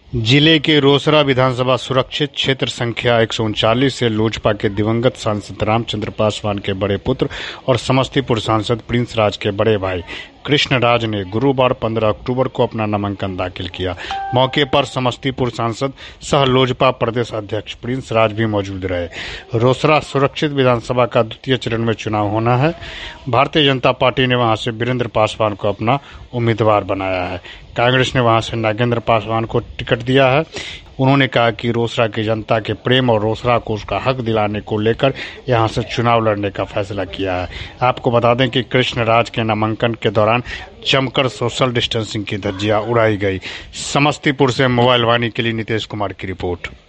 जिले के रोसड़ा विधानसभा सुरक्षित क्षेत्र संख्या 139 से लोजपा के दिवंगत सांसद रामचंद्र पासवान के बड़े पुत्र और समस्तीपुर सांसद प्रिंस राज के बड़े भाई कृष्ण राज ने गुरुवार 15 अक्टूबर को अपना नामांकन दाखिल किया। मौके पर समस्तीपुर सांसद सह लोजपा प्रदेश अध्यक्ष प्रिंस राज भी मौजूद रहे। रोसड़ा सुरक्षित विधानसभा का द्वितीय चरण में चुनाव होना है। भारतीय जनता पार्टी ने वहां से वीरेंद्र पासवान को अपना उम्मीदवार बनाया है। कांग्रेस ने वहां से नागेंद्र पासवान को टिकट दिया है। उन्होंने कहा कि रोसड़ा की जनता के प्रेम और रोसड़ा को उसका हक दिलाने को लेकर यहां से चुनाव लड़ने का फैसला किया है। आपको बता दें कि कृष्ण राज के नामांकन के दौरान जमकर सोशल डिस्टेंसिंग की धज्जियां उड़ाई गई। समस्तीपुर से मोबाइल वाणी के लिए नितेश कुमार की रिपोर्ट।